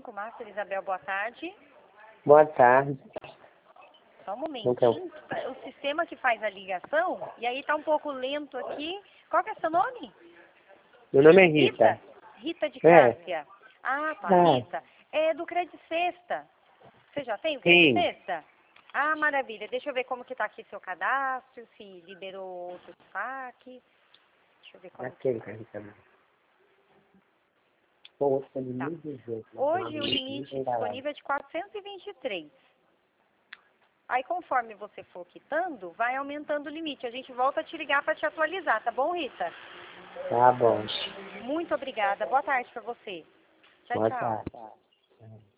Banco Master. Isabel, boa tarde. Boa tarde. Só um momentinho. O sistema que faz a ligação, e aí tá um pouco lento aqui. Qual que é seu nome? Meu nome é Rita. Rita de Cássia. Ah, tá, Ah. Rita. É do Crédito Sexta. Você já tem o Crédito Sim. Sexta? Ah, maravilha. Deixa eu ver como que tá aqui seu cadastro, se liberou outro saque. Deixa eu ver como Aquele que que tá. a gente chama. Pô, tá de Tá. 1.200. Hoje o limite disponível é de 423. Aí conforme você for quitando, vai aumentando o limite. A gente volta a te ligar para te atualizar, tá bom, Rita? Tá bom. Muito obrigada. Boa tarde para você. Tchau, Boa tchau. tarde.